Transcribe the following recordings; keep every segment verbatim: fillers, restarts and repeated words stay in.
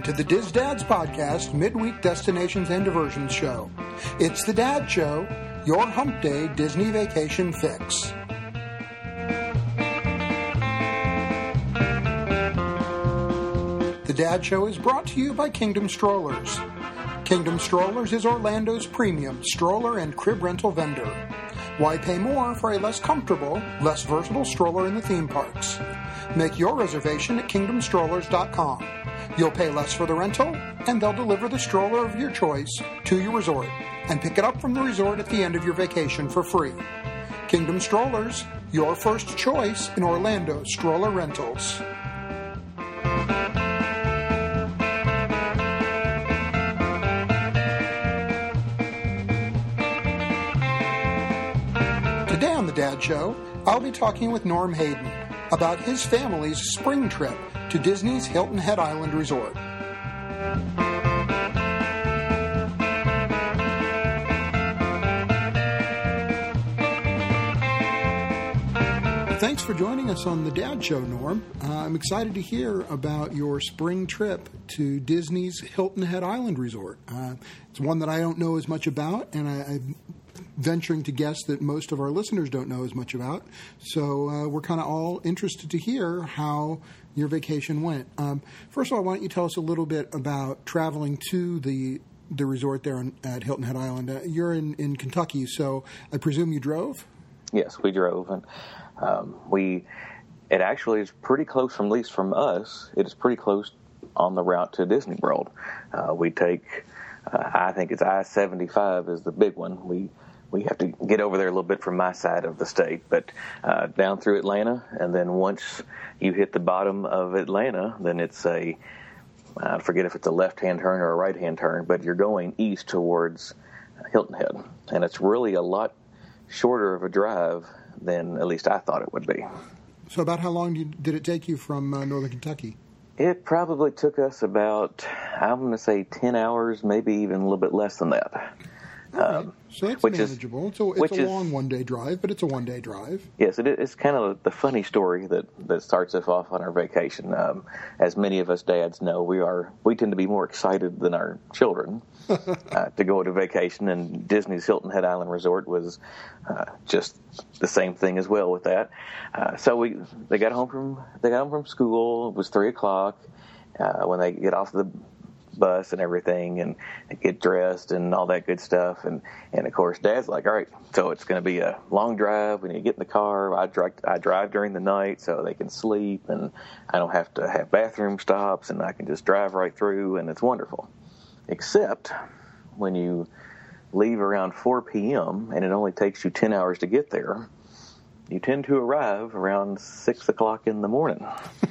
to the Diz Dads Podcast midweek destinations and diversions show. It's the Dad Show, your hump day Disney vacation fix. The Dad Show is brought to you by Kingdom Strollers. Kingdom Strollers is Orlando's premium stroller and crib rental vendor. Why pay more for a less comfortable, less versatile stroller in the theme parks? Make your reservation at kingdom strollers dot com. You'll pay less for the rental, and they'll deliver the stroller of your choice to your resort and pick it up from the resort at the end of your vacation for free. Kingdom Strollers, your first choice in Orlando stroller rentals. Today on the Dad Show, I'll be talking with Norm Hayden about his family's spring trip to Disney's Hilton Head Island Resort. Thanks for joining us on the Dad Show, Norm. Uh, I'm excited to hear about your spring trip to Disney's Hilton Head Island Resort. Uh, it's one that I don't know as much about, and I, I'm venturing to guess that most of our listeners don't know as much about. So uh, we're kind of all interested to hear how your vacation went. Um, first of all, why don't you tell us a little bit about traveling to the the resort there in, at Hilton Head Island? Uh, you're in, in Kentucky, so I presume you drove? Yes, we drove, and um, we. It actually is pretty close, from at least from us. It is pretty close on the route to Disney World. Uh, we take, uh, I think it's I seventy-five is the big one. We we have to get over there a little bit from my side of the state, but uh, down through Atlanta, and then once you hit the bottom of Atlanta, then it's a, I forget if it's a left-hand turn or a right-hand turn, but you're going east towards Hilton Head, and it's really a lot shorter of a drive than at least I thought it would be. So about how long did, did it take you from uh, northern Kentucky? It probably took us about, I'm going to say ten hours, maybe even a little bit less than that. Okay. Um, so that's manageable. Is, it's a, it's a long is, one-day drive, but it's a one-day drive. Yes, it, it's kind of the funny story that, that starts us off on our vacation. Um, as many of us dads know, we are we tend to be more excited than our children uh, to go to vacation, and Disney's Hilton Head Island Resort was uh, just the same thing as well with that. Uh, so we they got home from they got home from school. It was three o'clock uh, when they get off the bus and everything, and get dressed and all that good stuff, and and of course Dad's like, all right, so it's going to be a long drive. We need to get in the car. I drive I drive during the night so they can sleep, and I don't have to have bathroom stops, and I can just drive right through, and it's wonderful. Except when you leave around four p.m. and it only takes you ten hours to get there, you tend to arrive around six o'clock in the morning.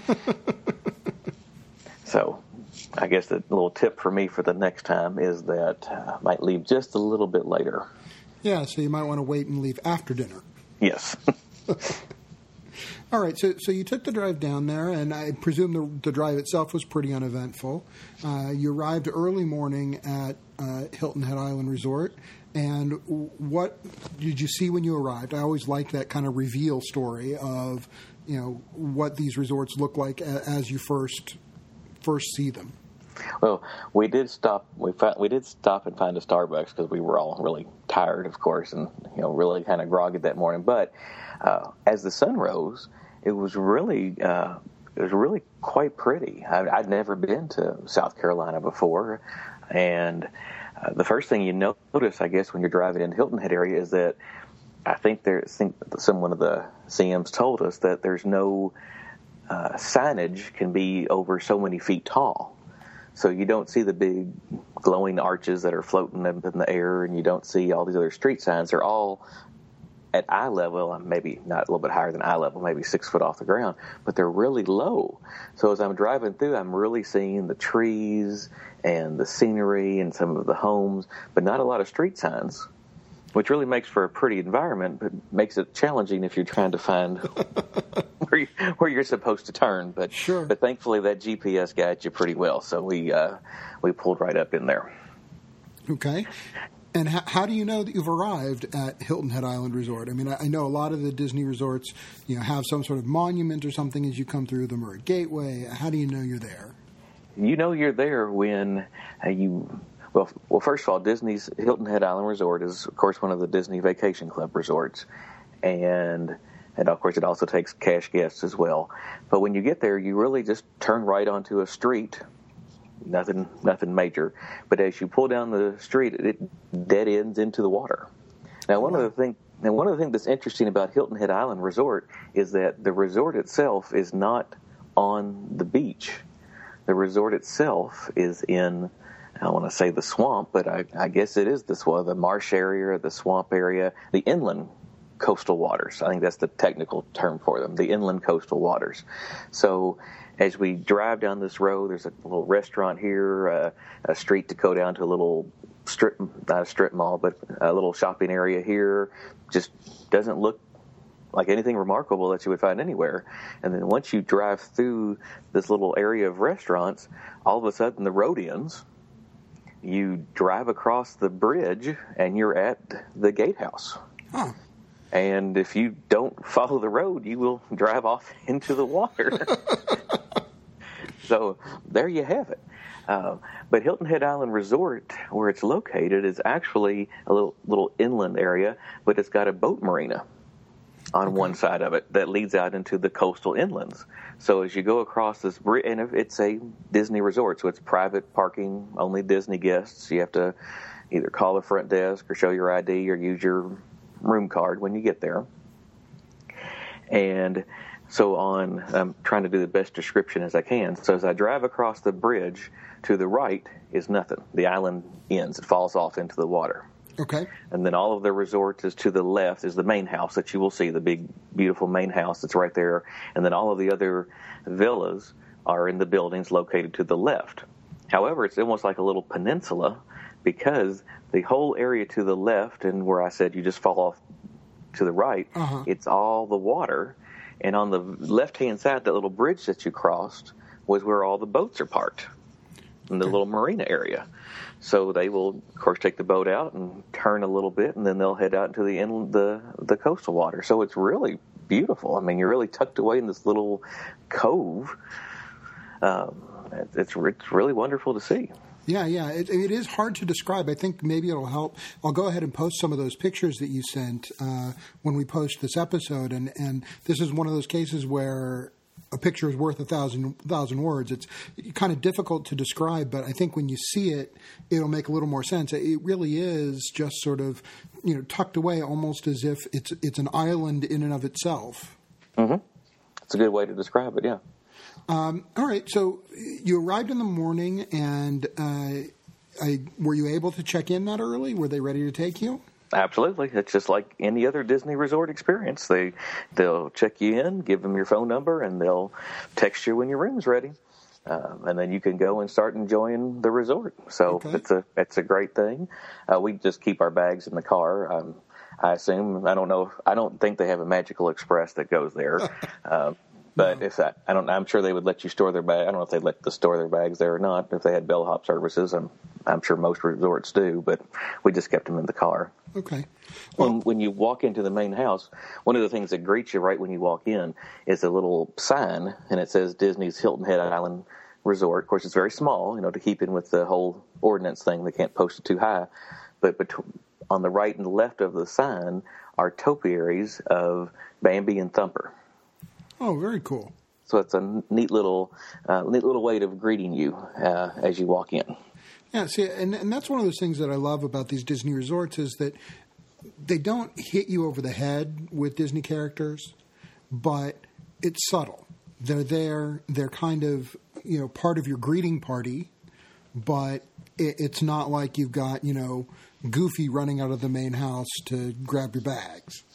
So I guess the little tip for me for the next time is that I might leave just a little bit later. Yeah, so you might want to wait and leave after dinner. Yes. All right, so so you took the drive down there, and I presume the, the drive itself was pretty uneventful. Uh, you arrived early morning at uh, Hilton Head Island Resort, and what did you see when you arrived? I always like that kind of reveal story of, you know, what these resorts look like as you first first see them. Well, we did stop. We found, we did stop and find a Starbucks because we were all really tired, of course, and you know, really kind of groggy that morning. But uh, as the sun rose, it was really uh, it was really quite pretty. I, I'd never been to South Carolina before, and uh, the first thing you notice, I guess, when you're driving in the Hilton Head area is that I think there. I think some one of the C Ms told us that there's no uh, signage can be over so many feet tall. So you don't see the big glowing arches that are floating up in the air, and you don't see all these other street signs. They're all at eye level, maybe not a little bit higher than eye level, maybe six foot off the ground, but they're really low. So as I'm driving through, I'm really seeing the trees and the scenery and some of the homes, but not a lot of street signs, which really makes for a pretty environment, but makes it challenging if you're trying to find where, you, where you're supposed to turn. But sure. But thankfully, that G P S guides you pretty well, so we uh, we pulled right up in there. Okay. And how, how do you know that you've arrived at Hilton Head Island Resort? I mean, I, I know a lot of the Disney resorts, you know, have some sort of monument or something as you come through them, or a gateway. How do you know you're there? you know you're there when uh, you. Well, well, first of all, Disney's Hilton Head Island Resort is, of course, one of the Disney Vacation Club resorts, and and of course, it also takes cash guests as well. But when you get there, you really just turn right onto a street. Nothing, nothing major. But as you pull down the street, it dead ends into the water. Now, one of the thing, and one of the things that's interesting about Hilton Head Island Resort is that the resort itself is not on the beach. The resort itself is in, I want to say the swamp, but I, I guess it is the swamp, the marsh area, the swamp area, the inland coastal waters. I think that's the technical term for them, the inland coastal waters. So as we drive down this road, there's a little restaurant here, uh, a street to go down to a little strip, not a strip mall, but a little shopping area here. Just doesn't look like anything remarkable that you would find anywhere. And then once you drive through this little area of restaurants, all of a sudden the road ends. You drive across the bridge, and you're at the gatehouse. Huh. And if you don't follow the road, you will drive off into the water. So there you have it. Uh, but Hilton Head Island Resort, where it's located, is actually a little little inland area, but it's got a boat marina on okay. one side of it that leads out into the coastal inlands. So as you go across this bridge, and it's a Disney resort, so it's private parking, only Disney guests. You have to either call the front desk or show your I D or use your room card when you get there. And so on, I'm trying to do the best description as I can. So as I drive across the bridge, to the right is nothing. The island ends. It falls off into the water. Okay. And then all of the resorts is to the left is the main house that you will see, the big, beautiful main house that's right there. And then all of the other villas are in the buildings located to the left. However, it's almost like a little peninsula because the whole area to the left, and where I said you just fall off to the right, uh-huh. it's all the water. And on the left-hand side, that little bridge that you crossed was where all the boats are parked in the okay. little marina area. So they will, of course, take the boat out and turn a little bit, and then they'll head out into the inland, the the coastal water. So it's really beautiful. I mean, you're really tucked away in this little cove. Um, it's it's really wonderful to see. Yeah, yeah. It, it is hard to describe. I think maybe it'll help. I'll go ahead and post some of those pictures that you sent uh, when we post this episode. And, and this is one of those cases where a picture is worth a thousand thousand words. It's kind of difficult to describe, but I think when you see it, it'll make a little more sense. It really is just sort of, you know, tucked away, almost as if it's it's an island in and of itself. Mm-hmm. That's a good way to describe it. Yeah. Um, all right. So you arrived in the morning, and uh, I, were you able to check in that early? Were they ready to take you? Absolutely. It's just like any other Disney resort experience. They, they'll check you in, give them your phone number, and they'll text you when your room's ready. Um, and then you can go and start enjoying the resort. So okay. it's a it's a great thing. Uh, we just keep our bags in the car. Um, I assume, I don't know, I don't think they have a Magical Express that goes there. uh, But no. if that, I don't, I'm sure they would let you store their bag. I don't know if they let the store their bags there or not. If they had bellhop services, I'm, I'm sure most resorts do. But we just kept them in the car. Okay. Well, when, when you walk into the main house, one of the things that greets you right when you walk in is a little sign, and it says Disney's Hilton Head Island Resort. Of course, it's very small, you know, to keep in with the whole ordinance thing. They can't post it too high. But between, on the right and the left of the sign are topiaries of Bambi and Thumper. Oh, very cool. So it's a neat little, uh, neat little way of greeting you uh, as you walk in. Yeah, see, and, and that's one of those things that I love about these Disney resorts is that they don't hit you over the head with Disney characters, but it's subtle. They're there. They're kind of, you know, part of your greeting party, but it, it's not like you've got, you know, Goofy running out of the main house to grab your bags.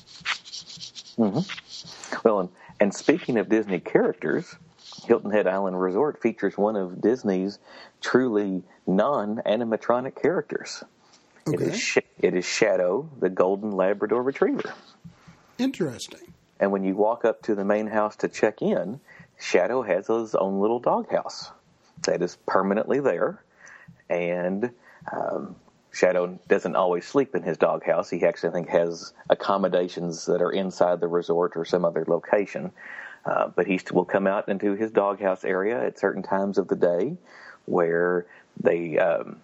Mm-hmm. Well, and And speaking of Disney characters, Hilton Head Island Resort features one of Disney's truly non-animatronic characters. Okay. It is, Sh- it is Shadow, the Golden Labrador Retriever. Interesting. And when you walk up to the main house to check in, Shadow has his own little doghouse that is permanently there. And um, Shadow doesn't always sleep in his doghouse. He actually, I think, has accommodations that are inside the resort or some other location. Uh, but he will come out into his doghouse area at certain times of the day where they um,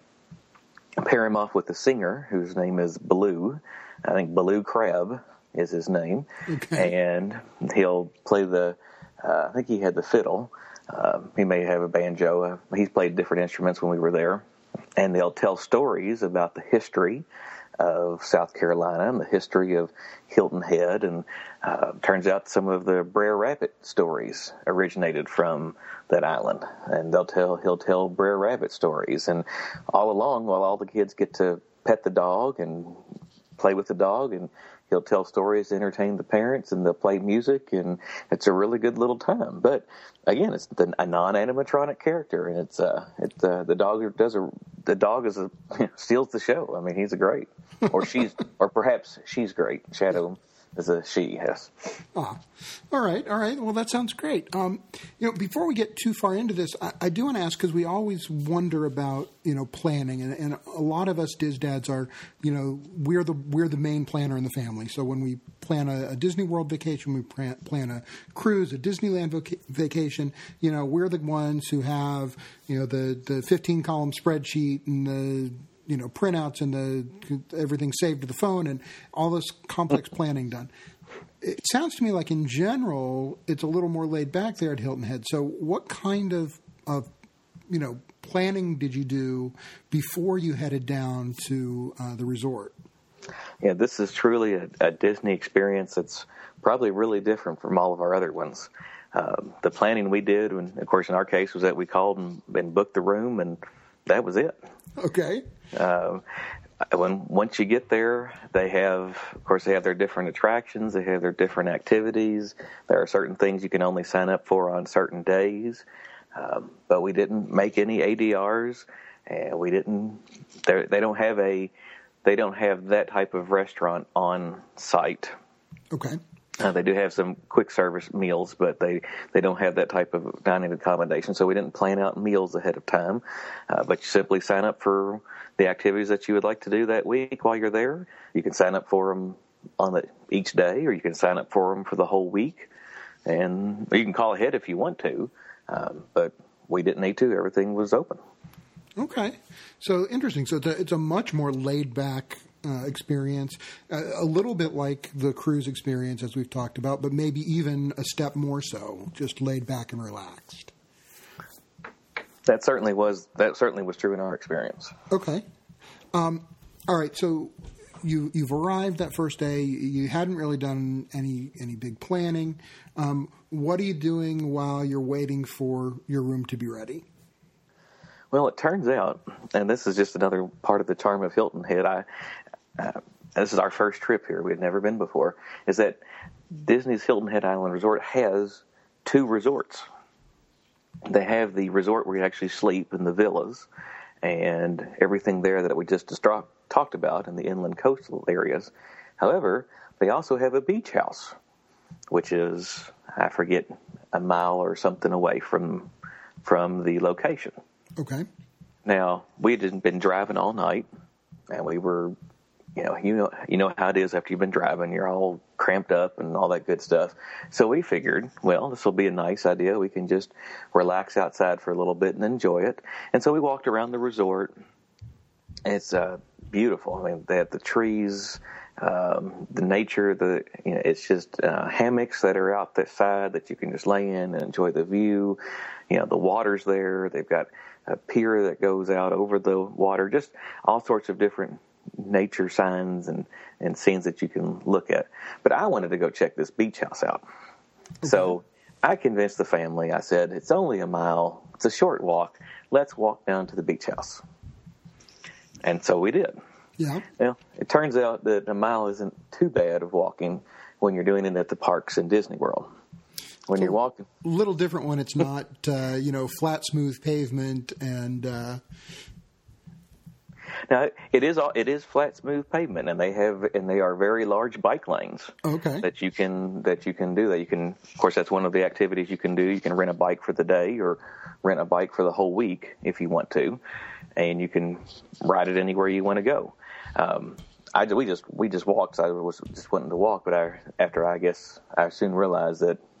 pair him off with a singer whose name is Baloo. I think Baloo Crab is his name. Okay. And he'll play the, uh, I think he had the fiddle. Uh, he may have a banjo. Uh, he's played different instruments when we were there. And they'll tell stories about the history of South Carolina and the history of Hilton Head. And uh, turns out some of the Brer Rabbit stories originated from that island. And they'll tell he'll tell Brer Rabbit stories. And all along, while all the kids get to pet the dog and play with the dog, and he'll tell stories to entertain the parents, and they'll play music, and it's a really good little time. But again, it's the, a non-animatronic character, and it's uh, it uh, the dog does a the dog is a steals the show. I mean, he's a great, or she's, or perhaps she's great. Shadow is a she. Yes. Oh, all right, all right. Well, that sounds great. Um, you know, before we get too far into this, I, I do want to ask, because we always wonder about, you know, planning, and, and a lot of us Diz dads are, you know, we're the we're the main planner in the family. So when we plan a, a Disney World vacation, we plan, plan a cruise, a Disneyland voca- vacation. You know, we're the ones who have, you know, the the fifteen column spreadsheet and the, you know, printouts and the everything saved to the phone and all this complex planning done. It sounds to me like in general it's a little more laid back there at Hilton Head. So what kind of, of you know, planning did you do before you headed down to uh, the resort? Yeah, this is truly a, a Disney experience that's probably really different from all of our other ones. Uh, the planning we did, and of course in our case, was that we called and, and booked the room, and that was it. Okay. Uh, when once you get there, they have, of course, they have their different attractions. They have their different activities. There are certain things you can only sign up for on certain days. Um, but we didn't make any A D Rs, and we didn't. They don't have a. They don't have that type of restaurant on site. Okay. Uh, they do have some quick service meals, but they, they don't have that type of dining accommodation. So we didn't plan out meals ahead of time. Uh, but you simply sign up for the activities that you would like to do that week while you're there. You can sign up for them on the, each day, or you can sign up for them for the whole week. And you can call ahead if you want to. Um, but we didn't need to. Everything was open. Okay. So interesting. So it's a, it's a much more laid back Uh, experience, uh, a little bit like the cruise experience as we've talked about, but maybe even a step more so, just laid back and relaxed. That certainly was that certainly was true in our experience. Okay. Um, all right. So you you've arrived that first day. You hadn't really done any any big planning. Um, what are you doing while you're waiting for your room to be ready? Well, it turns out, and this is just another part of the charm of Hilton Head, I, uh, this is our first trip here, we had never been before, is that Disney's Hilton Head Island Resort has two resorts. They have the resort where you actually sleep in the villas and everything there that we just distra- talked about in the inland coastal areas. However, they also have a beach house, which is, I forget, a mile or something away from from the location. Okay. Now, we had been driving all night, and we were, you know, you know, you know how it is after you've been driving. You're all cramped up and all that good stuff. So we figured, well, this will be a nice idea. We can just relax outside for a little bit and enjoy it. And so we walked around the resort. It's uh, beautiful. I mean, they have the trees, um, the nature, the you know, it's just uh, hammocks that are out the side that you can just lay in and enjoy the view. You know, the water's there. They've got a pier that goes out over the water, just all sorts of different nature signs and, and scenes that you can look at. But I wanted to go check this beach house out. Okay. So I convinced the family. I said, it's only a mile. It's a short walk. Let's walk down to the beach house. And so we did. Yeah. Well, it turns out that a mile isn't too bad of walking when you're doing it at the parks in Disney World. When so you're walking, a little different when it's not, uh, you know, flat, smooth pavement, and uh... now it is all, it is flat, smooth pavement, and they have and they are very large bike lanes. Okay. That you can that you can do that. You can, of course, that's one of the activities you can do. You can rent a bike for the day or rent a bike for the whole week if you want to, and you can ride it anywhere you want to go. Um, I we just we just walked. So I was just wanting to walk, but I after I guess I soon realized that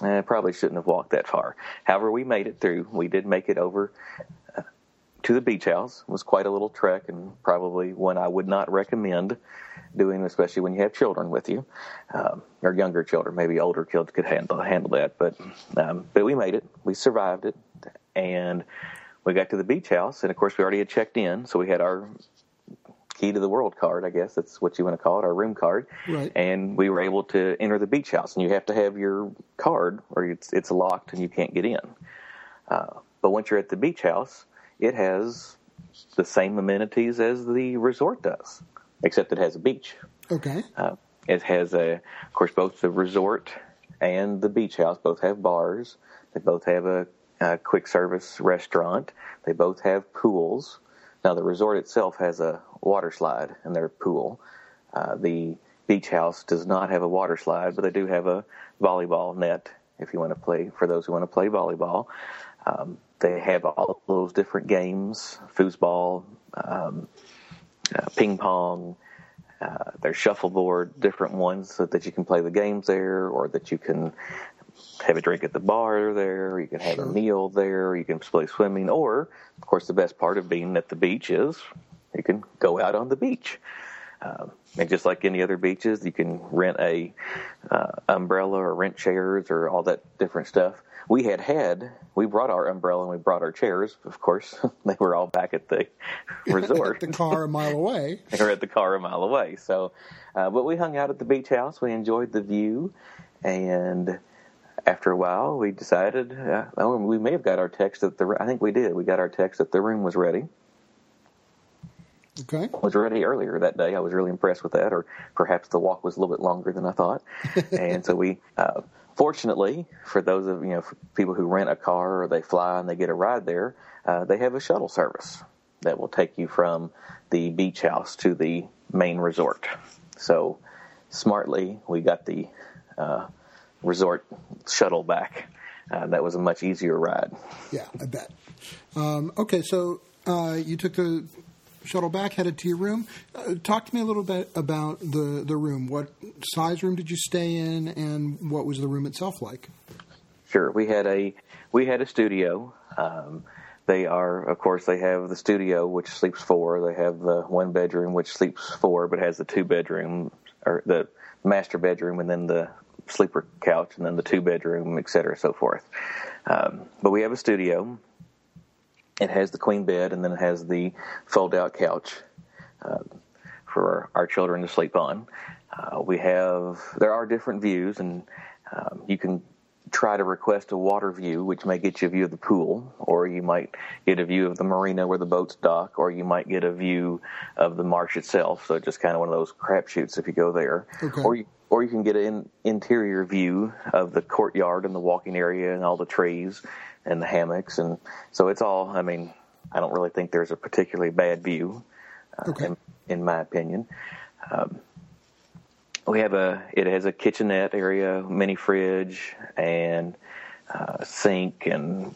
eh, probably shouldn't have walked that far. However, we made it through. We did make it over uh, to the beach house. It was quite a little trek, and probably one I would not recommend doing, especially when you have children with you, um, or younger children. Maybe older kids could handle handle that, but um, but we made it. We survived it, and we got to the beach house, and of course we already had checked in, so we had our key to the world card, I guess that's what you want to call it, our room card. Right. And we were able to enter the beach house, and you have to have your card or it's it's locked and you can't get in. Uh, but once you're at the beach house, it has the same amenities as the resort does, except it has a beach. Okay. Uh, it has, a, of course, both the resort and the beach house both have bars. They both have a, a quick service restaurant. They both have pools. Now, the resort itself has a water slide in their pool. Uh, the beach house does not have a water slide, but they do have a volleyball net if you want to play, for those who want to play volleyball. Um, they have all those different games, foosball, um, uh, ping pong, uh, there's shuffleboard, different ones so that you can play the games there, or that you can have a drink at the bar there, you can have sure. a meal there, you can play swimming, or, of course, the best part of being at the beach is you can go out on the beach. Um, and just like any other beaches, you can rent a uh, umbrella or rent chairs or all that different stuff. We had had, we brought our umbrella and we brought our chairs, of course. They were all back at the resort. At the car a mile away. They were at the car a mile away. So, uh, but we hung out at the beach house. We enjoyed the view, and after a while, we decided, uh, oh, we may have got our text that the, I think we did. We got our text that the room was ready. Okay. It was ready earlier that day. I was really impressed with that, or perhaps the walk was a little bit longer than I thought. And so we, uh, fortunately, for those of, you know, for people who rent a car or they fly and they get a ride there, uh, they have a shuttle service that will take you from the beach house to the main resort. So smartly, we got the, uh, resort shuttle back. Uh, that was a much easier ride. Yeah, I bet. Um, okay, so uh, you took the shuttle back, headed to your room. Uh, talk to me a little bit about the, the room. What size room did you stay in, and what was the room itself like? Sure, we had a we had a studio. Um, they are, of course, they have the studio which sleeps four. They have the one bedroom which sleeps four, but has the two bedroom or the master bedroom, and then the sleeper couch, and then the two bedroom, et cetera, so forth. Um, but we have a studio. It has the queen bed, and then it has the fold out couch uh, for our children to sleep on. Uh, we have, there are different views, and um, you can try to request a water view, which may get you a view of the pool, or you might get a view of the marina where the boats dock, or you might get a view of the marsh itself. So just kind of one of those crapshoots if you go there. Okay. Or you Or you can get an interior view of the courtyard and the walking area and all the trees and the hammocks. And so it's all, I mean, I don't really think there's a particularly bad view, uh, okay. in, in my opinion. Um, we have a, it has a kitchenette area, mini fridge, and uh, sink, and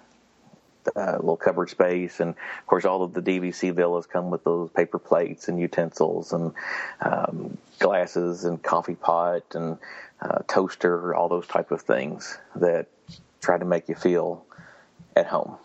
a little cupboard space, and of course all of the D V C villas come with those paper plates and utensils and um, glasses and coffee pot and uh, toaster, all those type of things that try to make you feel at home.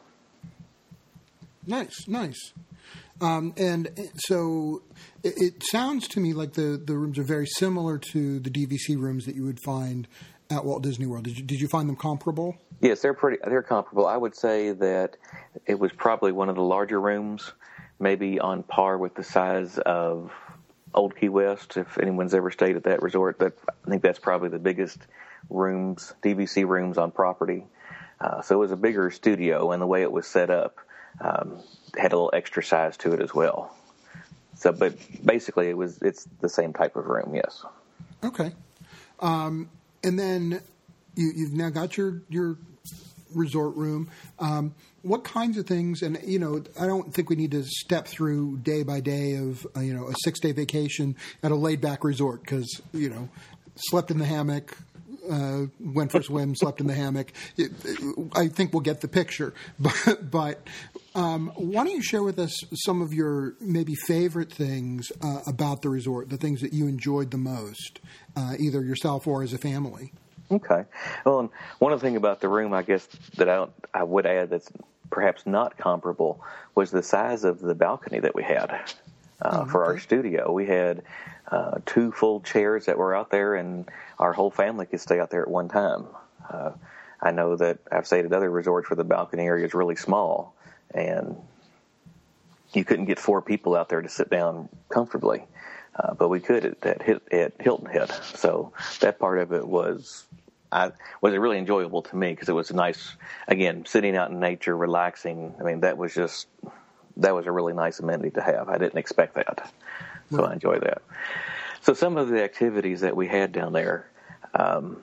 Nice, nice. Um, and so it, it sounds to me like the, the rooms are very similar to the D V C rooms that you would find at Walt Disney World. Did you, did you find them comparable? Yes, they're pretty. They're comparable. I would say that it was probably one of the larger rooms, maybe on par with the size of Old Key West. If anyone's ever stayed at that resort, that I think that's probably the biggest rooms, D V C rooms on property. Uh, so it was a bigger studio, and the way it was set up um, had a little extra size to it as well. So, but basically, it was it's the same type of room. Yes. Okay. Um, and then you, you've now got your your resort room. Um, what kinds of things? And you know, I don't think we need to step through day by day of uh, you know a six day vacation at a laid back resort because you know slept in the hammock. Uh, went for a swim, slept in the hammock. It, it, I think we'll get the picture. But, but um, why don't you share with us some of your maybe favorite things uh, about the resort, the things that you enjoyed the most, uh, either yourself or as a family? Okay. Well, and one of the things about the room, I guess, that I, I would add that's perhaps not comparable was the size of the balcony that we had uh, oh, for okay. our studio. We had uh, two full chairs that were out there, and our whole family could stay out there at one time. Uh, I know that I've stayed at other resorts where the balcony area is really small, and you couldn't get four people out there to sit down comfortably. Uh, but we could at, at, at Hilton Head. So that part of it was I, was really enjoyable to me because it was nice, again, sitting out in nature, relaxing. I mean, that was just, that was a really nice amenity to have. I didn't expect that. So right. I enjoy that. So some of the activities that we had down there, um,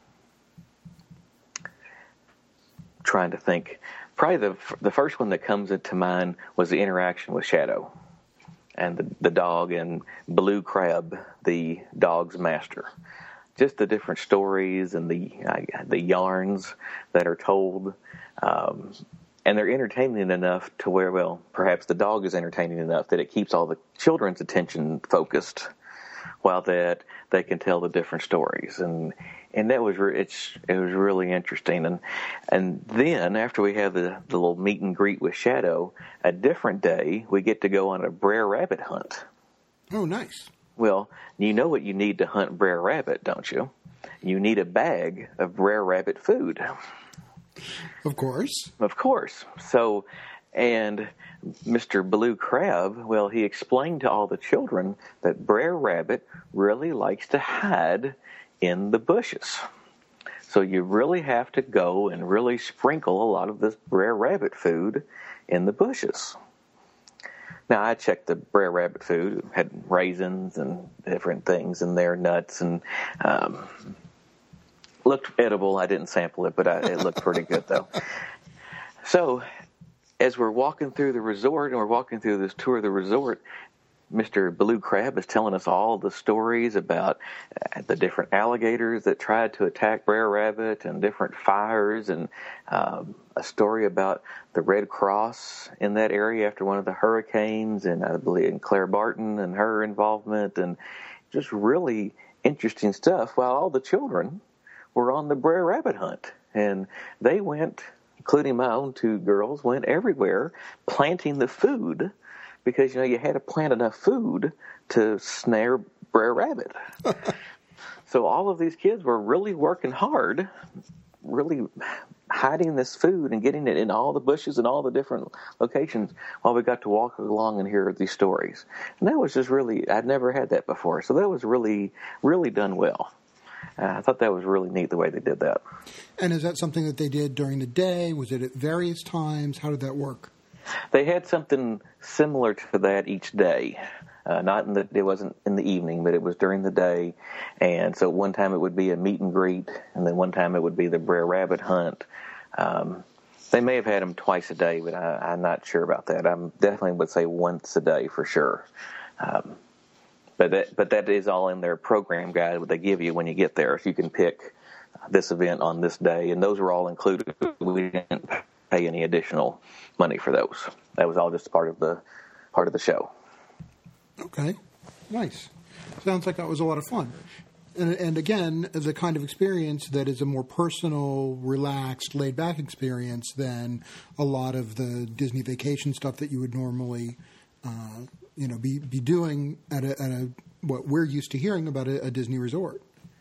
trying to think, probably the the first one that comes into mind was the interaction with Shadow and the, the dog, and Blue Crab, the dog's master. Just the different stories and the uh, the yarns that are told, um, and they're entertaining enough to where, well, perhaps the dog is entertaining enough that it keeps all the children's attention focused, while that they can tell the different stories. And and that was re- it's it was really interesting. And and then after we have the, the little meet and greet with Shadow, a different day we get to go on a Brer Rabbit hunt. Oh, nice. Well, you know what you need to hunt Brer Rabbit, don't you? You need a bag of Brer Rabbit food. Of course. Of course. So, and Mister Blue Crab, well, he explained to all the children that Brer Rabbit really likes to hide in the bushes. So you really have to go and really sprinkle a lot of this Brer Rabbit food in the bushes. Now, I checked the Brer Rabbit food. It had raisins and different things in there, nuts, and um, looked edible. I didn't sample it, but I, it looked pretty good, though. So as we're walking through the resort, and we're walking through this tour of the resort, Mister Blue Crab is telling us all the stories about the different alligators that tried to attack Brer Rabbit and different fires, and um, a story about the Red Cross in that area after one of the hurricanes, and I believe in Claire Barton and her involvement, and just really interesting stuff, while all the children were on the Brer Rabbit hunt. And they went, including my own two girls, went everywhere planting the food, because, you know, you had to plant enough food to snare Brer Rabbit. So all of these kids were really working hard, really hiding this food and getting it in all the bushes and all the different locations, while we got to walk along and hear these stories. And that was just really, I'd never had that before. So that was really, really done well. Uh, I thought that was really neat the way they did that. And is that something that they did during the day? Was it at various times? How did that work? They had something similar to that each day. Uh, not in the, it wasn't in the evening, but it was during the day. And so one time it would be a meet and greet, and then one time it would be the Brer Rabbit hunt. Um, they may have had them twice a day, but I, I'm not sure about that. I definitely would say once a day for sure. Um, but that, but that is all in their program guide that they give you when you get there. If you can pick this event on this day, and those were all included. We didn't pay any additional money for those. That was all just part of the part of the show. Okay, nice. Sounds like that was a lot of fun. And, and again, as a kind of experience that is a more personal, relaxed, laid-back experience than a lot of the Disney vacation stuff that you would normally, uh, you know, be be doing at a, at a what we're used to hearing about a, a Disney resort.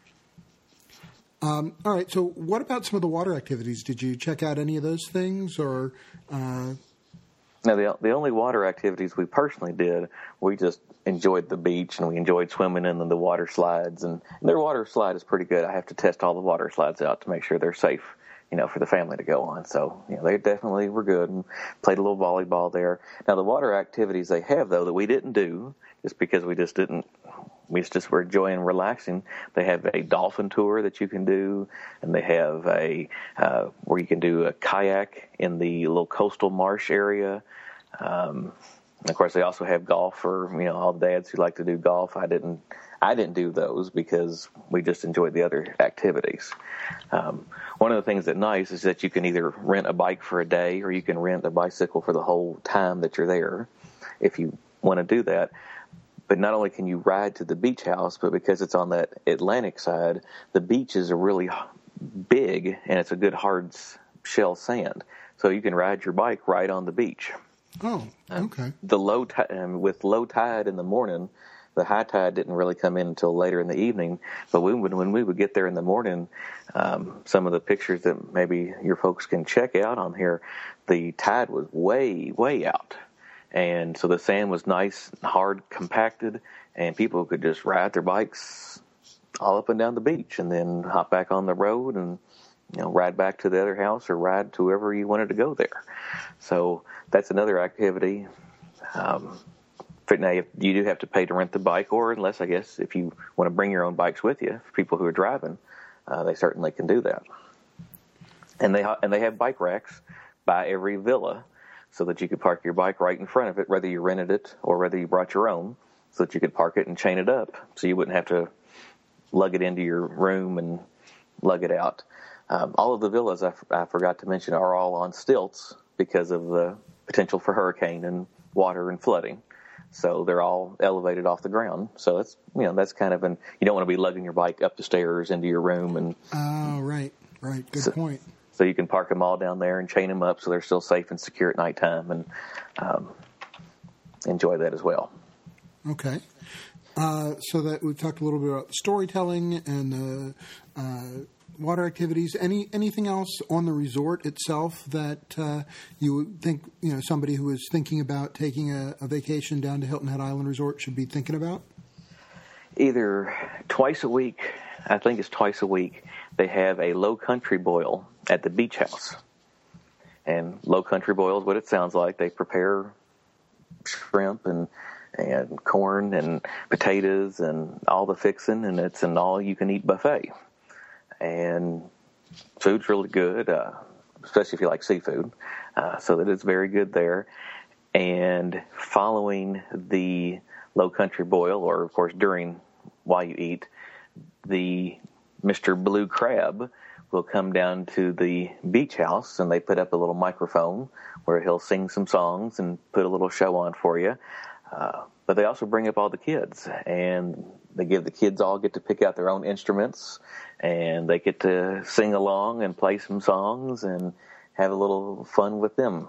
Um, all right. So, what about some of the water activities? Did you check out any of those things, or? Uh... No, the the only water activities we personally did, we just enjoyed the beach, and we enjoyed swimming in the water slides. And, and their water slide is pretty good. I have to test all the water slides out to make sure they're safe, you know, for the family to go on. So, you know, they definitely were good, and played a little volleyball there. Now, the water activities they have, though, that we didn't do, just because we just didn't, we just were enjoying relaxing. They have a dolphin tour that you can do, and they have a, uh, where you can do a kayak in the little coastal marsh area. Um, of course, they also have golf for, you know, all the dads who like to do golf. I didn't, I didn't do those because we just enjoyed the other activities. Um, one of the things that's nice is that you can either rent a bike for a day, or you can rent a bicycle for the whole time that you're there, if you want to do that. but not only can you ride to the beach house, but because it's on that Atlantic side, the beaches are really big and it's a good hard shell sand. So you can ride your bike right on the beach. Oh, okay. The low t- um, with low tide in the morning, the high tide didn't really come in until later in the evening. But we would, when we would get there in the morning, um, some of the pictures that maybe your folks can check out on here, the tide was way, way out. And so the sand was nice, hard, compacted, and people could just ride their bikes all up and down the beach and then hop back on the road and, you know, ride back to the other house or ride to wherever you wanted to go there. So that's another activity. Um, now, you do have to pay to rent the bike, or unless, I guess, if you want to bring your own bikes with you, for people who are driving, uh, they certainly can do that. And they, and they have bike racks by every villa so that you could park your bike right in front of it, whether you rented it or whether you brought your own, so that you could park it and chain it up so you wouldn't have to lug it into your room and lug it out. Um, all of the villas, I, f- I forgot to mention, are all on stilts because of the potential for hurricane and water and flooding. So they're all elevated off the ground. So that's, you know, that's kind of an, you don't want to be lugging your bike up the stairs into your room. And oh, right, right. Good so, point. So you can park them all down there and chain them up so they're still safe and secure at nighttime, and um, enjoy that as well. Okay. Uh, so that we've talked a little bit about the storytelling and the uh, water activities. Any anything else on the resort itself that uh, you would think, you know, somebody who is thinking about taking a, a vacation down to Hilton Head Island Resort should be thinking about? Either twice a week, I think it's twice a week, they have a low country boil at the beach house. And low country boil is what it sounds like. They prepare shrimp and and corn and potatoes and all the fixing, and it's an all-you-can-eat buffet. And food's really good, uh, especially if you like seafood, uh, so that it's very good there. And following the low country boil, or of course during, while you eat, the Mister Blue Crab will come down to the beach house, and they put up a little microphone where he'll sing some songs and put a little show on for you. Uh, but they also bring up all the kids, and they give the kids all get to pick out their own instruments, and they get to sing along and play some songs and have a little fun with them.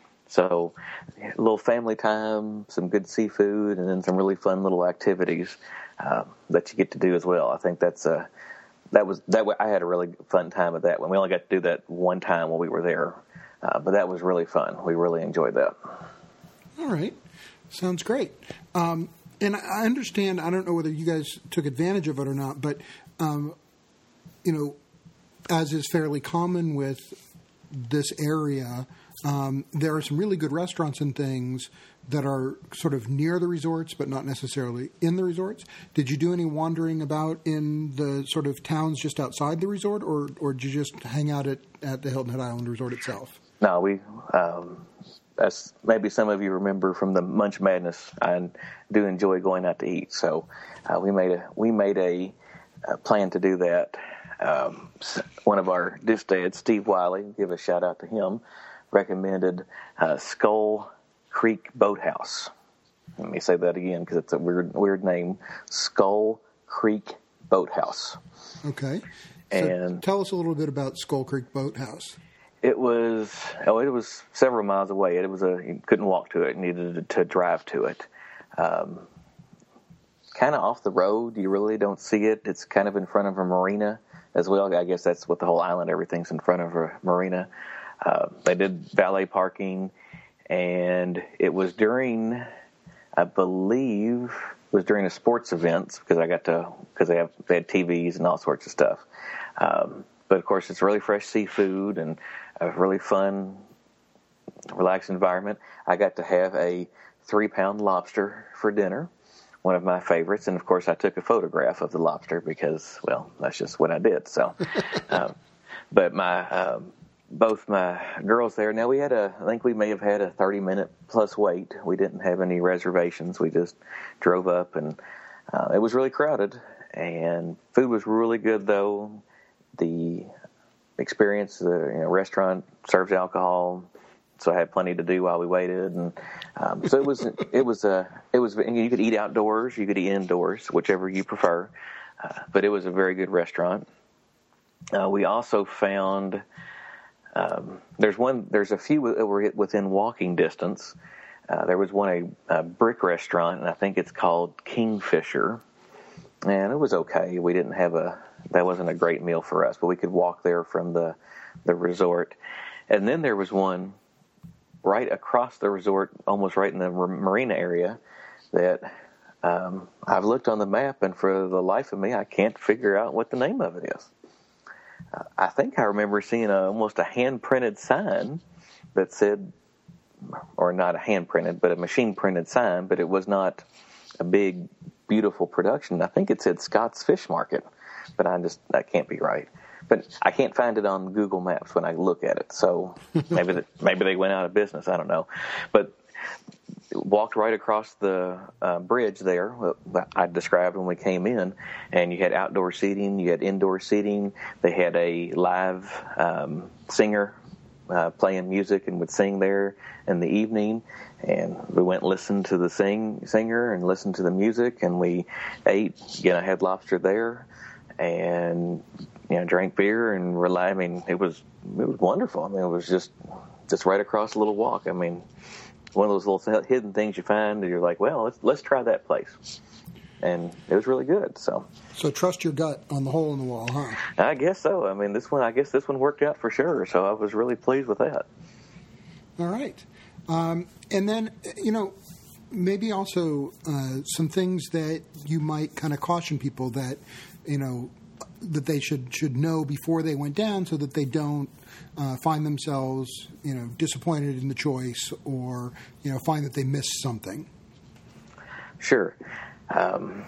So a little family time, some good seafood, and then some really fun little activities uh, that you get to do as well. I think that's a that was that. I had a really fun time at that one. We only got to do that one time when we were there, uh, but that was really fun. We really enjoyed that. All right. Sounds great. Um, and I understand, I don't know whether you guys took advantage of it or not, but, um, you know, as is fairly common with this area, um, there are some really good restaurants and things that are sort of near the resorts, but not necessarily in the resorts. Did you do any wandering about in the sort of towns just outside the resort, or, or did you just hang out at, at the Hilton Head Island Resort itself? No, we... Um As maybe some of you remember from the Munch Madness, I do enjoy going out to eat. So uh, we made a we made a, a plan to do that. Um, one of our disc dads, Steve Wiley, give a shout out to him, recommended uh, Skull Creek Boathouse. Let me say that again because it's a weird weird name. Skull Creek Boathouse. Okay. So and tell us a little bit about Skull Creek Boathouse. It was oh, it was several miles away. It was a you couldn't walk to it; you needed to drive to it. Um, kind of off the road. You really don't see it. It's kind of in front of a marina as well. I guess that's what the whole island. Everything's in front of a marina. Uh, they did valet parking, and it was during, I believe, it was during a sports event because I got to because they have they had T Vs and all sorts of stuff. Um, but of course, it's really fresh seafood and a really fun, relaxed environment. I got to have a three-pound lobster for dinner, one of my favorites. And, of course, I took a photograph of the lobster because, well, that's just what I did. So, um, but my um, both my girls there, now we had a, I think we may have had a thirty-minute plus wait. We didn't have any reservations. We just drove up, and uh, it was really crowded. And food was really good, though. The experience, the you know, restaurant serves alcohol, so I had plenty to do while we waited. And um, so it was it was a it was you could eat outdoors, you could eat indoors, whichever you prefer. Uh, but it was a very good restaurant. Uh, we also found um, there's one there's a few that were within walking distance. Uh, there was one a, a brick restaurant, and I think it's called Kingfisher, and it was okay. We didn't have a that wasn't a great meal for us, but we could walk there from the the resort. And then there was one right across the resort, almost right in the marina area, that um, I've looked on the map, and for the life of me, I can't figure out what the name of it is. Uh, I think I remember seeing a, almost a hand-printed sign that said, or not a hand-printed, but a machine-printed sign, but it was not a big, beautiful production. I think it said Scott's Fish Market, but I just, that can't be right. But I can't find it on Google Maps when I look at it, so maybe the, maybe they went out of business. I don't know. But walked right across the uh, bridge there that I described when we came in, and you had outdoor seating, you had indoor seating. They had a live um, singer uh, playing music and would sing there in the evening. And we went and listened to the sing singer and listened to the music, and we ate. Again, I had lobster there, and you know, drank beer and rely. I mean, it was it was wonderful. I mean, it was just just right across a little walk. I mean, one of those little hidden things you find, and you're like, well, let's let's try that place, and it was really good. So, so trust your gut on the hole in the wall, huh? I guess so. I mean, this one, I guess this one worked out for sure. So I was really pleased with that. All right, um, and then you know, maybe also uh, some things that you might kind of caution people that you know. that they should should know before they went down, so that they don't uh, find themselves, you know, disappointed in the choice, or you know, find that they missed something. Sure, um,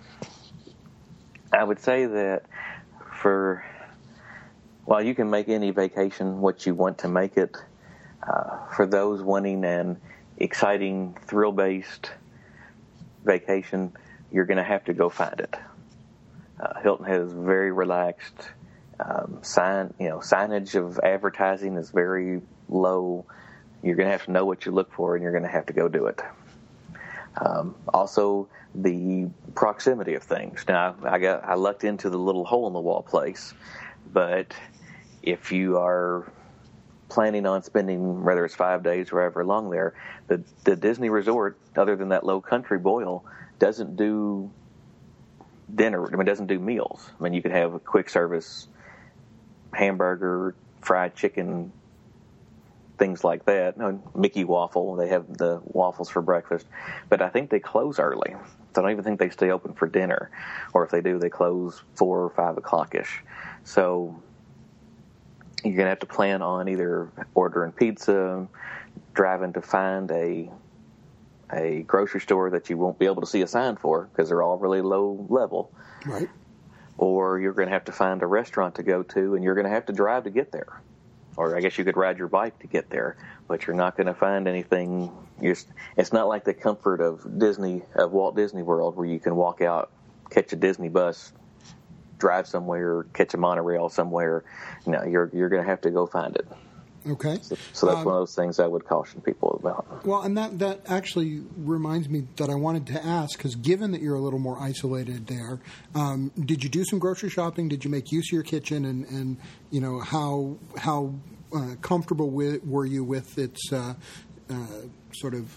I would say that for while you can make any vacation what you want to make it, uh, for those wanting an exciting, thrill-based vacation, you're going to have to go find it. Uh, Hilton has very relaxed um, sign. You know, signage of advertising is very low. You're going to have to know what you look for, and you're going to have to go do it. Um, also, the proximity of things. Now, I got I lucked into the little hole in the wall place, but if you are planning on spending, whether it's five days or however long there, the the Disney Resort, other than that Low Country Boil, doesn't do dinner. I mean, it doesn't do meals. I mean, you could have a quick service hamburger, fried chicken, things like that. No, Mickey waffle. They have the waffles for breakfast, but I think they close early. So I don't even think they stay open for dinner, or if they do, they close four or five o'clock ish. So you're gonna have to plan on either ordering pizza, driving to find a a grocery store that you won't be able to see a sign for because they're all really low level. Right. Or you're going to have to find a restaurant to go to, and you're going to have to drive to get there. Or I guess you could ride your bike to get there, but you're not going to find anything. You're, it's not like the comfort of Disney, of Walt Disney World, where you can walk out, catch a Disney bus, drive somewhere, catch a monorail somewhere. No, you're you're going to have to go find it. Okay. So, so that's um, one of those things I would caution people about. Well, and that, that actually reminds me that I wanted to ask, because given that you're a little more isolated there, um, did you do some grocery shopping? Did you make use of your kitchen? And, and you know, how how uh, comfortable with, were you with its uh, uh, sort of,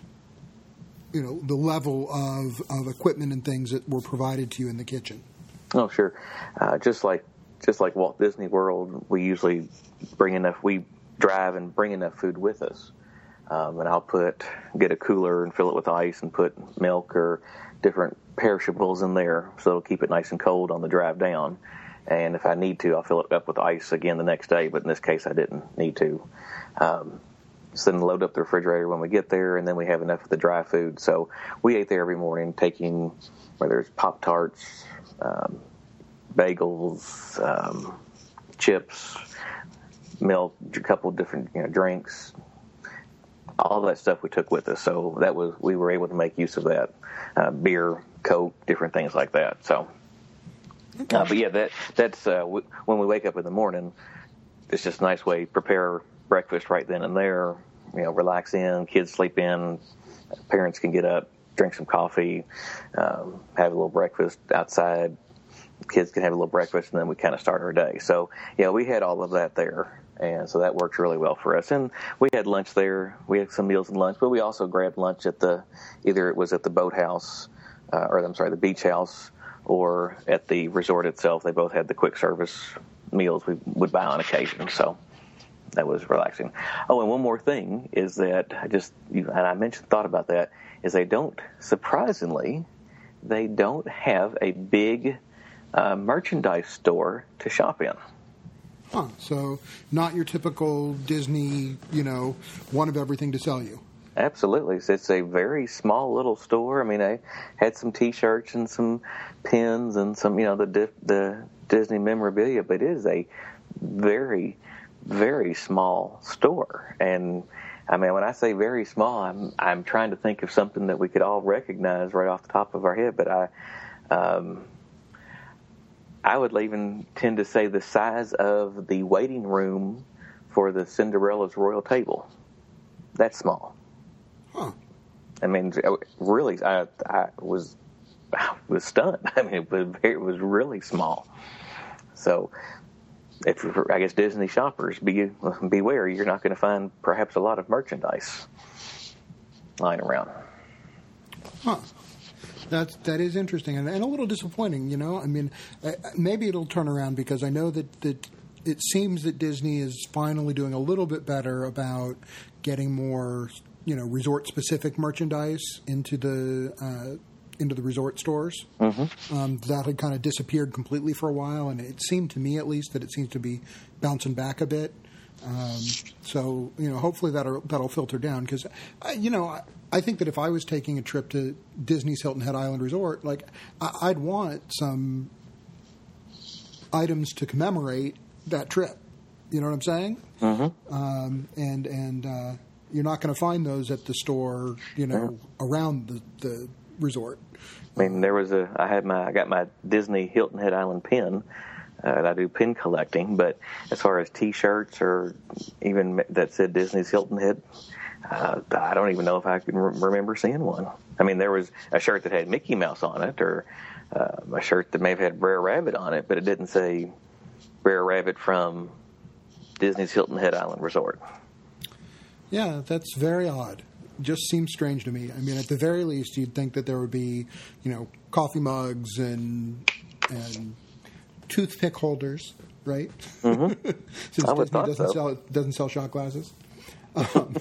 you know, the level of, of equipment and things that were provided to you in the kitchen? Oh, sure. Uh, just like Just like Walt Disney World, we usually bring enough, we drive and bring enough food with us. Um, and I'll put, get a cooler and fill it with ice and put milk or different perishables in there so it'll keep it nice and cold on the drive down. And if I need to, I'll fill it up with ice again the next day, but in this case I didn't need to. Um, so then load up the refrigerator when we get there, and then we have enough of the dry food. So we ate there every morning, taking, whether it's Pop-Tarts, um, bagels, um, chips, milk, a couple of different you know, drinks, all that stuff we took with us. So that was we were able to make use of that. Uh, beer, Coke, different things like that. So, uh, but yeah, that that's uh, w- when we wake up in the morning. It's just a nice way to prepare breakfast right then and there. You know, relax in, kids sleep in, parents can get up, drink some coffee, um, have a little breakfast outside. Kids can have a little breakfast, and then we kind of start our day. So, yeah, we had all of that there, and so that works really well for us. And we had lunch there. We had some meals and lunch, but we also grabbed lunch at the, either it was at the boathouse, uh, or I'm sorry, the beach house, or at the resort itself. They both had the quick service meals we would buy on occasion. So that was relaxing. Oh, and one more thing is that I just, and I mentioned, thought about that, is they don't, surprisingly, they don't have a big uh, merchandise store to shop in. Huh. So not your typical Disney, you know, one of everything to sell you. Absolutely. It's a very small little store. I mean, I had some T-shirts and some pins and some, you know, the the Disney memorabilia, but it is a very, very small store. And I mean, when I say very small, I'm I'm trying to think of something that we could all recognize right off the top of our head. But I, um, I would even tend to say the size of the waiting room for the Cinderella's royal table. That's small. Huh. I mean, really, I, I was I was stunned. I mean, it was it was really small. So, if I guess Disney shoppers, be beware, you're not going to find perhaps a lot of merchandise lying around. Huh. That's that is interesting and, and a little disappointing. You know, I mean, maybe it'll turn around because I know that that it seems that Disney is finally doing a little bit better about getting more, you know, resort-specific merchandise into the uh, into the resort stores. Mm-hmm. Um, that had kind of disappeared completely for a while, and it seemed to me, at least, that it seems to be bouncing back a bit. Um, so, you know, hopefully that'll that'll filter down because, you know, I, I think that if I was taking a trip to Disney's Hilton Head Island Resort, like I, I'd want some items to commemorate that trip. You know what I'm saying? Mm-hmm. Um, and and uh, you're not going to find those at the store, you know, mm-hmm. around the, the resort. I mean, there was a. I had my. I got my Disney Hilton Head Island pin. Uh, and I do pin collecting, but as far as T-shirts or even that said Disney's Hilton Head, uh, I don't even know if I can re- remember seeing one. I mean, there was a shirt that had Mickey Mouse on it, or uh, a shirt that may have had Brer Rabbit on it, but it didn't say Brer Rabbit from Disney's Hilton Head Island Resort. Yeah, that's very odd. Just seems strange to me. I mean, at the very least, you'd think that there would be, you know, coffee mugs and and toothpick holders, right? Mm-hmm. Since I would Disney thought doesn't so. sell doesn't sell shot glasses. Um,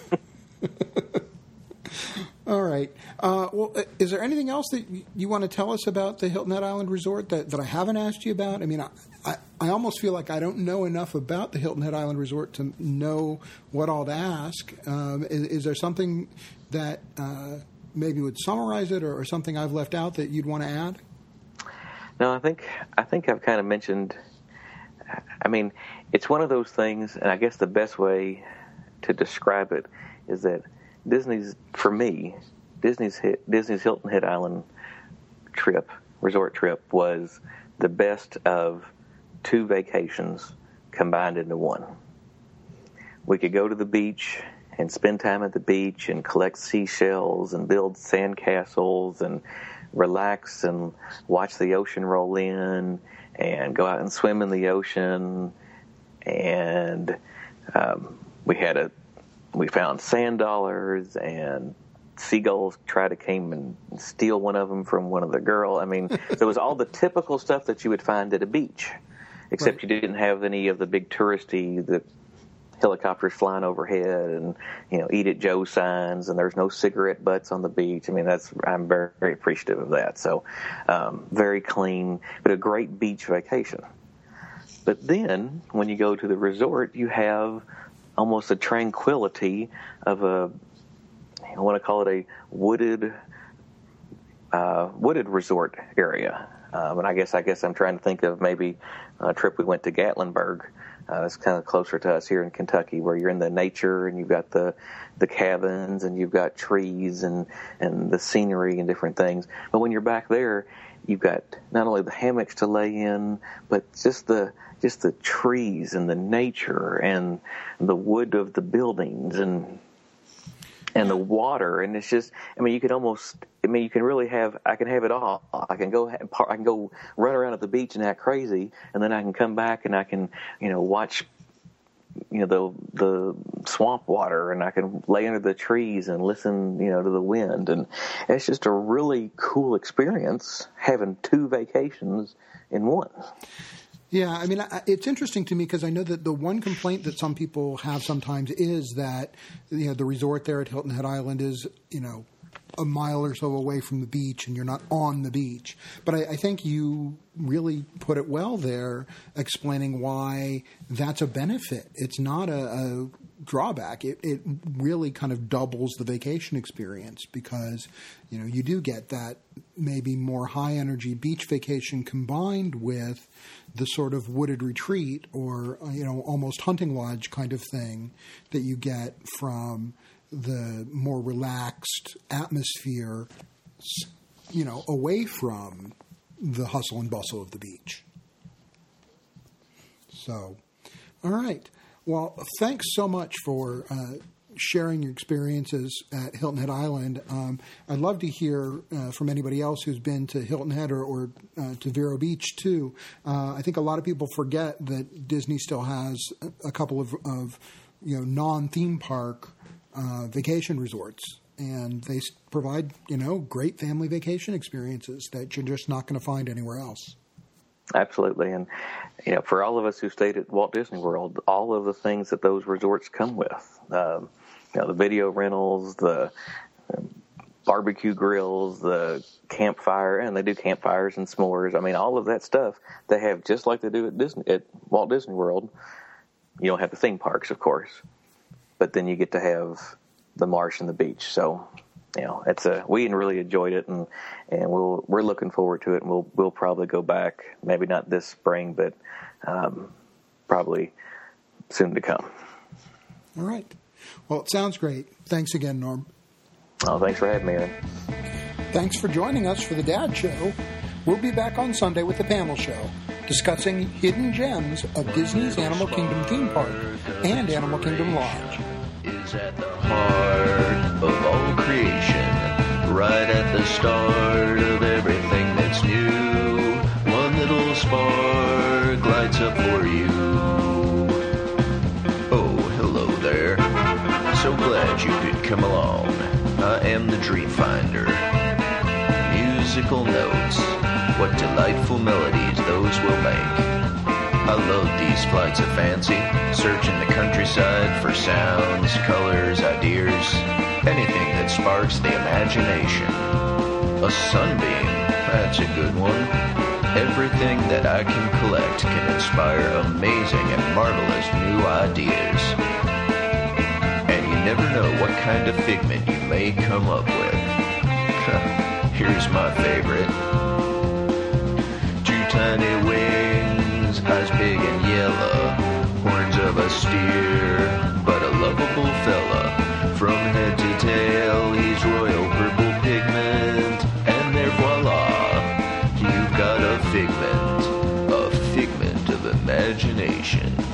all right. Uh, well, is there anything else that you want to tell us about the Hilton Head Island Resort that, that I haven't asked you about? I mean, I, I, I almost feel like I don't know enough about the Hilton Head Island Resort to know what all to ask. Um, is, is there something that uh, maybe would summarize it, or, or something I've left out that you'd want to add? No, I think I think I've kind of mentioned. I mean, it's one of those things, and I guess the best way to describe it is that Disney's, for me, Disney's Disney's Hilton Head Island trip, resort trip, was the best of two vacations combined into one. We could go to the beach and spend time at the beach and collect seashells and build sandcastles and relax and watch the ocean roll in and go out and swim in the ocean. And um, we had a we found sand dollars, and seagulls tried to came and steal one of them from one of the girl. I mean, there was all the typical stuff that you would find at a beach, except right. You didn't have any of the big touristy the helicopters flying overhead and, you know, eat at Joe signs, and there's no cigarette butts on the beach. I mean, that's I'm very, very appreciative of that. So um, very clean, but a great beach vacation. But then when you go to the resort, you have almost a tranquility of a, I want to call it a wooded uh, wooded resort area. Um, and I guess I guess I'm trying to think of maybe a trip we went to Gatlinburg. Uh, it's kind of closer to us here in Kentucky, where you're in the nature and you've got the the cabins and you've got trees and, and the scenery and different things. But when you're back there, you've got not only the hammocks to lay in, but just the just the trees and the nature and the wood of the buildings and and the water. And it's just, I mean, you can almost, I mean, you can really have, I can have it all. I can go, I can go run around at the beach and act crazy, and then I can come back and I can, you know, watch, you know, the the swamp water, and I can lay under the trees and listen, you know, to the wind. And it's just a really cool experience having two vacations in one. Yeah, I mean, it's interesting to me because I know that the one complaint that some people have sometimes is that, you know, the resort there at Hilton Head Island is, you know, a mile or so away from the beach and you're not on the beach. But I, I think you really put it well there, explaining why that's a benefit. It's not a, a drawback. It, it really kind of doubles the vacation experience because, you know, you do get that maybe more high-energy beach vacation combined with the sort of wooded retreat or, you know, almost hunting lodge kind of thing that you get from the more relaxed atmosphere, you know, away from the hustle and bustle of the beach. So, all right. Well, thanks so much for uh, sharing your experiences at Hilton Head Island. Um, I'd love to hear uh, from anybody else who's been to Hilton Head or, or uh, to Vero Beach, too. Uh, I think a lot of people forget that Disney still has a couple of, of you know, non-theme park uh, vacation resorts. And they provide, you know, great family vacation experiences that you're just not going to find anywhere else. Absolutely. And, you know, for all of us who stayed at Walt Disney World, all of the things that those resorts come with, um, you know, the video rentals, the um, barbecue grills, the campfire, and they do campfires and s'mores. I mean, all of that stuff they have just like they do at Disney, at Walt Disney World. You don't have the theme parks, of course, but then you get to have the marsh and the beach. So, you know, it's a, we really enjoyed it, and, and we'll, we're looking forward to it, and we'll, we'll probably go back, maybe not this spring, but, um, probably soon to come. All right. Well, it sounds great. Thanks again, Norm. Oh, thanks for having me, Aaron. Thanks for joining us for the Dad Show. We'll be back on Sunday with the panel show, discussing hidden gems of Disney's Animal Kingdom theme park and Animal Kingdom Lodge. Is at the heart of all creation, right at the start of everything that's new. One little spark lights up for you. Oh, hello there. So glad you could come along. I am the Dream Finder. Musical notes, what delightful melodies those will make. I love these flights of fancy, searching the countryside for sounds, colors, ideas, anything that sparks the imagination. A sunbeam, that's a good one. Everything that I can collect can inspire amazing and marvelous new ideas. And you never know what kind of figment you may come up with. Here's my favorite. Two tiny wings, eyes big and yellow, horns of a steer, but a lovable fella. From head to tail, he's royal purple pigment, and there voila, you've got a figment, a figment of imagination.